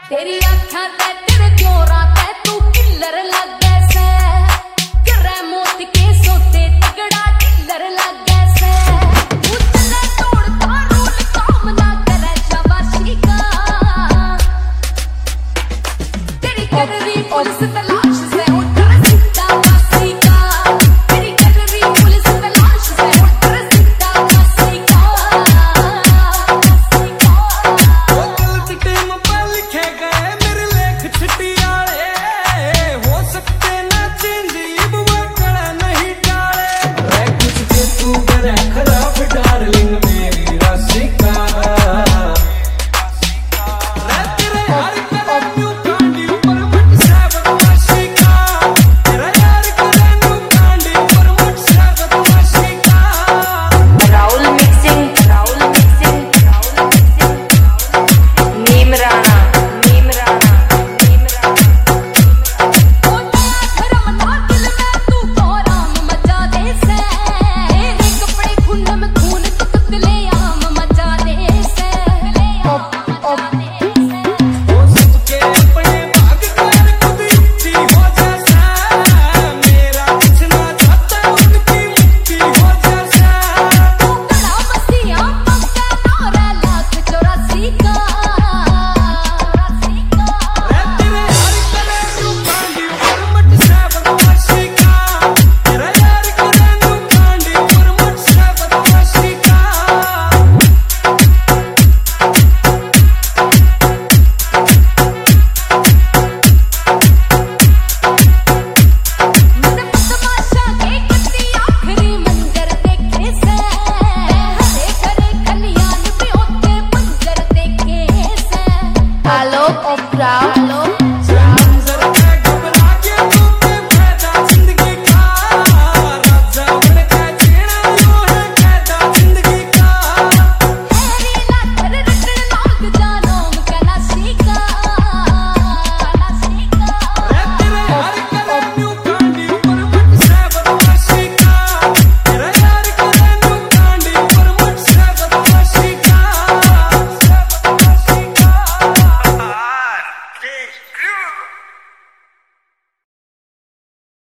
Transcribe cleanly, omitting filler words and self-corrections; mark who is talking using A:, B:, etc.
A: तेरी आँखां ते तेरे जोरा ते तू किल्लर लग से करे मौत के सोते तगड़ा किल्लर लग से उतने तोड़ता रूल काम ना करे शाबाशी का तेरी कररी पुलिस तलाश से उतर सीधा फांसी का तेरी कररी पुलिस तलाश से उतर सीधा फांसी का
B: वो गलत टीम पर लिखे गए मेरे लेख छिट्टी वाले हो सकते ना चेंज अब वो कड़ा नहीं डाले कुछ के तू करे खराब डार्लिंग मेरी राशि का तेरे हर कदम न्यू कांडी ऊपर मत से बदमाशी का तेरा यार करे न्यू कांडी ऊपर मत से बदमाशी का
C: राहुल मिक्सिंग नीम राणा आलोक ओपरा